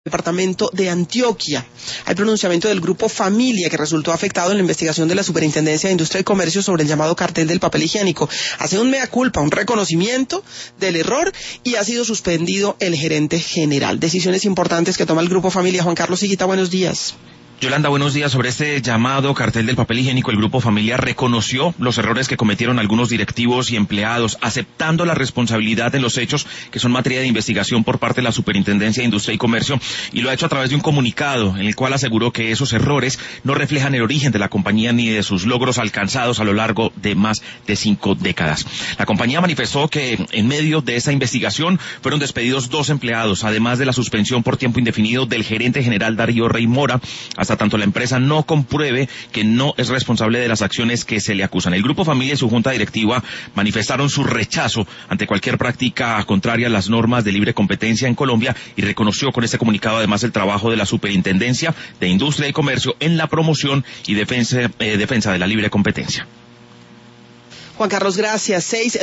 Departamento de Antioquia. Hay pronunciamiento del Grupo Familia, que resultó afectado en la investigación de la Superintendencia de Industria y Comercio sobre el llamado cartel del papel higiénico. Hace un mea culpa, un reconocimiento del error, y ha sido suspendido el gerente general. Decisiones importantes que toma el Grupo Familia. Juan Carlos Higuita, buenos días. Yolanda, buenos días. Sobre este llamado cartel del papel higiénico, el Grupo Familia reconoció los errores que cometieron algunos directivos y empleados, aceptando la responsabilidad de los hechos que son materia de investigación por parte de la Superintendencia de Industria y Comercio, y lo ha hecho a través de un comunicado en el cual aseguró que esos errores no reflejan el origen de la compañía ni de sus logros alcanzados a lo largo de más de 5 décadas. La compañía manifestó que en medio de esa investigación fueron despedidos 2 empleados, además de la suspensión por tiempo indefinido del gerente general Darío Rey Mora, hasta tanto la empresa no compruebe que no es responsable de las acciones que se le acusan. El Grupo Familia y su junta directiva manifestaron su rechazo ante cualquier práctica contraria a las normas de libre competencia en Colombia, y reconoció con este comunicado además el trabajo de la Superintendencia de Industria y Comercio en la promoción y defensa de la libre competencia. Juan Carlos, gracias.